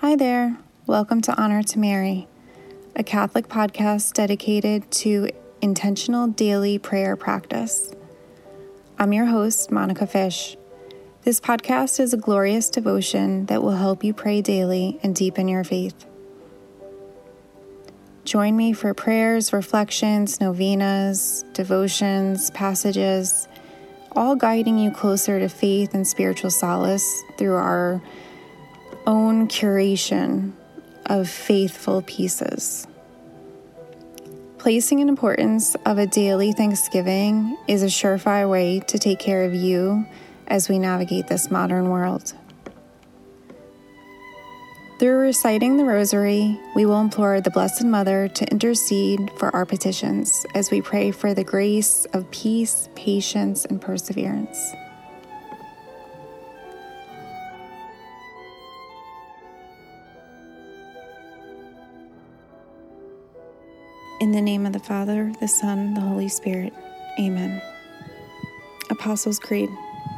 Hi there. Welcome to Honor to Mary, a Catholic podcast dedicated to intentional daily prayer practice. I'm your host, Monica Fish. This podcast is a glorious devotion that will help you pray daily and deepen your faith. Join me for prayers, reflections, novenas, devotions, passages, all guiding you closer to faith and spiritual solace through our own curation of faithful pieces. Placing an importance of a daily thanksgiving is a surefire way to take care of you as we navigate this modern world. Through reciting the Rosary, we will implore the Blessed Mother to intercede for our petitions as we pray for the grace of peace, patience, and perseverance. In the name of the Father, the Son, the Holy Spirit. Amen. Apostles' Creed.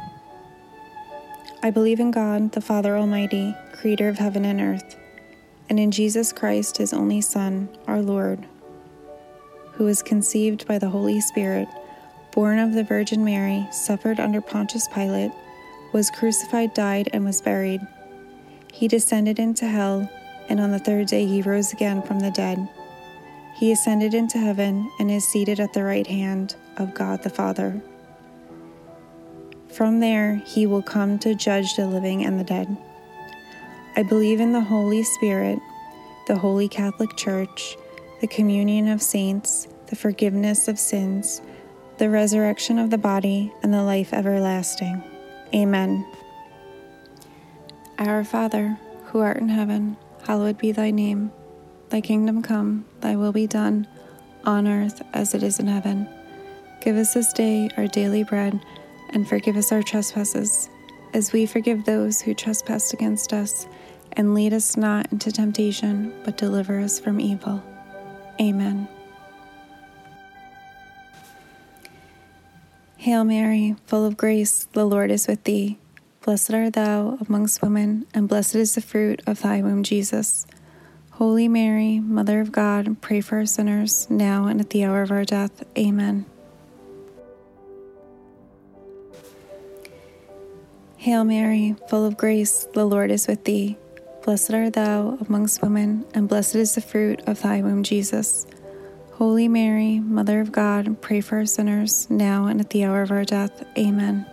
I believe in God, the Father Almighty, creator of heaven and earth, and in Jesus Christ, his only Son, our Lord, who was conceived by the Holy Spirit, born of the Virgin Mary, suffered under Pontius Pilate, was crucified, died, and was buried. He descended into hell, and on the third day he rose again from the dead. He ascended into heaven and is seated at the right hand of God the Father. From there he will come to judge the living and the dead. I believe in the Holy Spirit, the Holy Catholic Church, the communion of saints, the forgiveness of sins, the resurrection of the body, and the life everlasting. Amen. Our Father, who art in heaven, hallowed be thy name. Thy kingdom come, thy will be done, on earth as it is in heaven. Give us this day our daily bread, and forgive us our trespasses, as we forgive those who trespass against us. And lead us not into temptation, but deliver us from evil. Amen. Hail Mary, full of grace, the Lord is with thee. Blessed art thou amongst women, and blessed is the fruit of thy womb, Jesus. Holy Mary, Mother of God, pray for us sinners, now and at the hour of our death. Amen. Hail Mary, full of grace, the Lord is with thee. Blessed art thou amongst women, and blessed is the fruit of thy womb, Jesus. Holy Mary, Mother of God, pray for us sinners, now and at the hour of our death. Amen.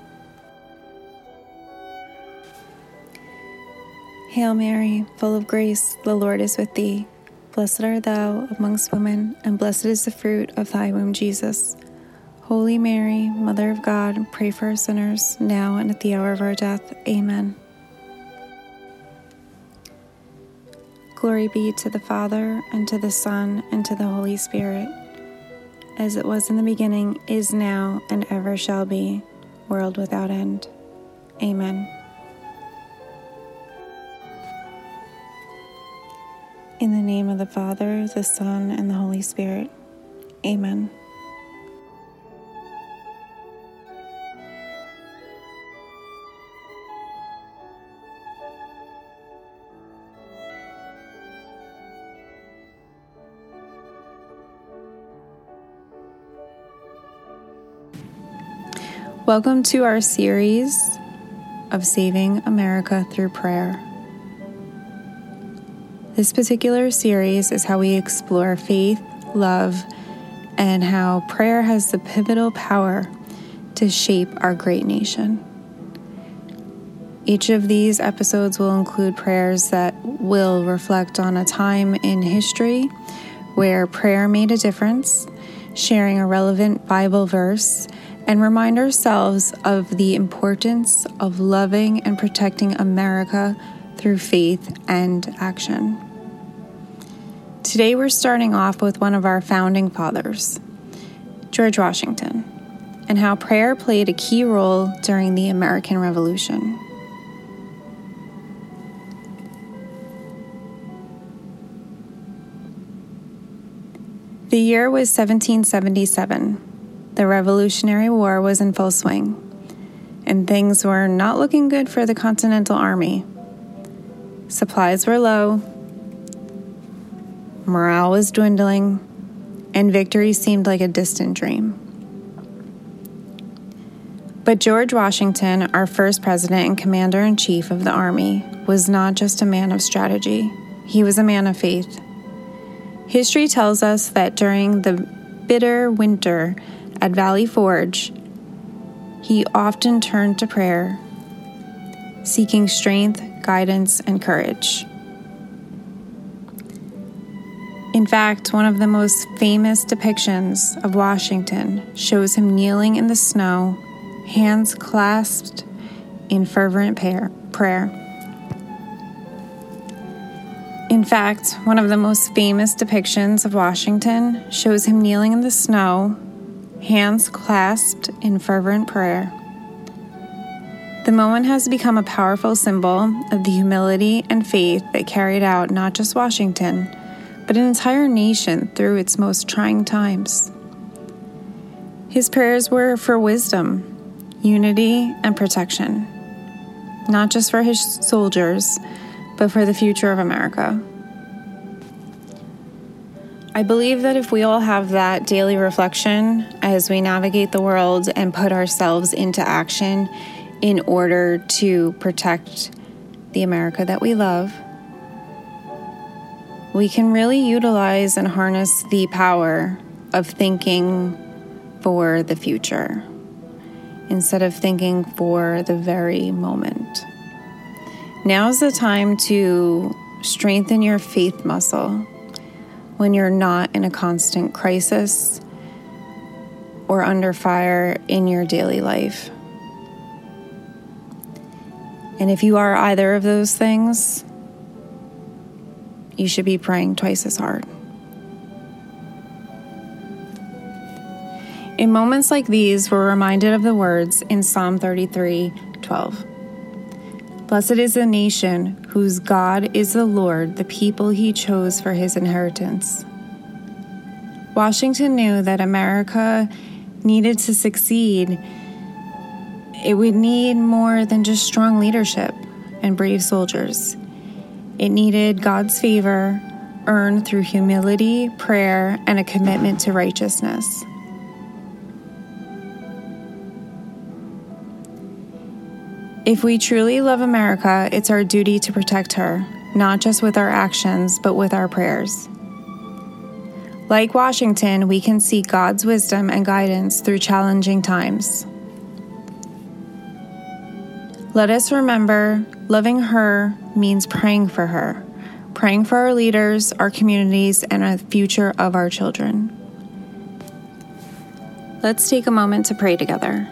Hail Mary, full of grace, the Lord is with thee. Blessed art thou amongst women, and blessed is the fruit of thy womb, Jesus. Holy Mary, Mother of God, pray for us sinners, now and at the hour of our death. Amen. Glory be to the Father, and to the Son, and to the Holy Spirit, as it was in the beginning, is now, and ever shall be, world without end. Amen. In the name of the Father, the Son, and the Holy Spirit. Amen. Welcome to our series of Saving America Through Prayer. This particular series is how we explore faith, love, and how prayer has the pivotal power to shape our great nation. Each of these episodes will include prayers that will reflect on a time in history where prayer made a difference, sharing a relevant Bible verse, and remind ourselves of the importance of loving and protecting America through faith and action. Today we're starting off with one of our founding fathers, George Washington, and how prayer played a key role during the American Revolution. The year was 1777. The Revolutionary War was in full swing, and things were not looking good for the Continental Army. Supplies were low, morale was dwindling, and victory seemed like a distant dream. But George Washington, our first president and commander-in-chief of the Army, was not just a man of strategy. He was a man of faith. History tells us that during the bitter winter at Valley Forge, he often turned to prayer, seeking strength, guidance, and courage. In fact, one of the most famous depictions of Washington shows him kneeling in the snow, hands clasped in fervent prayer. In fact, one of the most famous depictions of Washington shows him kneeling in the snow, hands clasped in fervent prayer. The moment has become a powerful symbol of the humility and faith that carried out not just Washington, but an entire nation through its most trying times. His prayers were for wisdom, unity, and protection, not just for his soldiers, but for the future of America. I believe that if we all have that daily reflection as we navigate the world and put ourselves into action in order to protect the America that we love, we can really utilize and harness the power of thinking for the future instead of thinking for the very moment. Now's the time to strengthen your faith muscle when you're not in a constant crisis or under fire in your daily life. And if you are either of those things, you should be praying twice as hard. In moments like these, we're reminded of the words in Psalm 33:12. Blessed is the nation whose God is the Lord, the people he chose for his inheritance. Washington knew that America needed to succeed. It would need more than just strong leadership and brave soldiers. It needed God's favor earned through humility, prayer, and a commitment to righteousness. If we truly love America, it's our duty to protect her, not just with our actions, but with our prayers. Like Washington, we can seek God's wisdom and guidance through challenging times. Let us remember, loving her means praying for her, praying for our leaders, our communities, and the future of our children. Let's take a moment to pray together.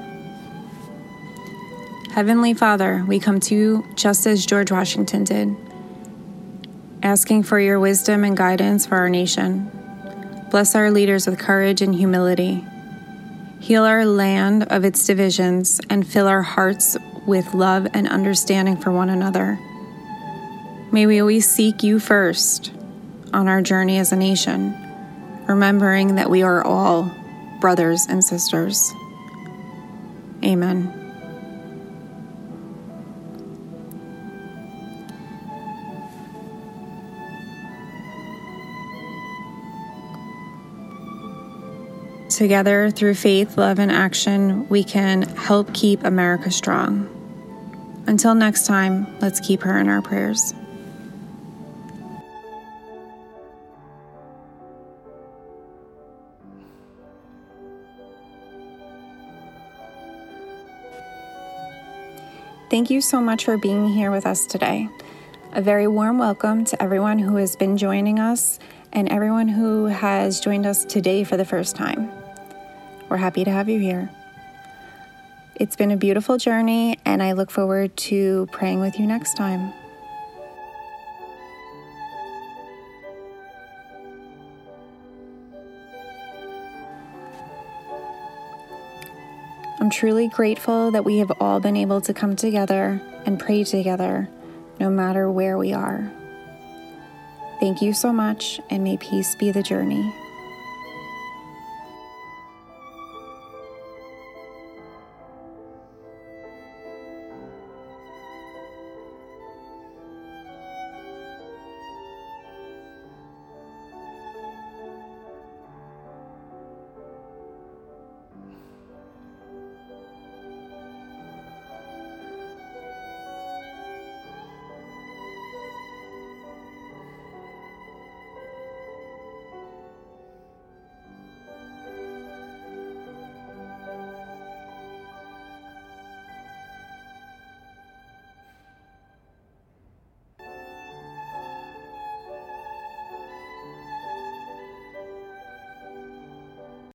Heavenly Father, we come to you just as George Washington did, asking for your wisdom and guidance for our nation. Bless our leaders with courage and humility. Heal our land of its divisions and fill our hearts with love and understanding for one another. May we always seek you first on our journey as a nation, remembering that we are all brothers and sisters. Amen. Together, through faith, love, and action, we can help keep America strong. Until next time, let's keep her in our prayers. Thank you so much for being here with us today. A very warm welcome to everyone who has been joining us and everyone who has joined us today for the first time. We're happy to have you here. It's been a beautiful journey, and I look forward to praying with you next time. I'm truly grateful that we have all been able to come together and pray together, no matter where we are. Thank you so much, and may peace be the journey.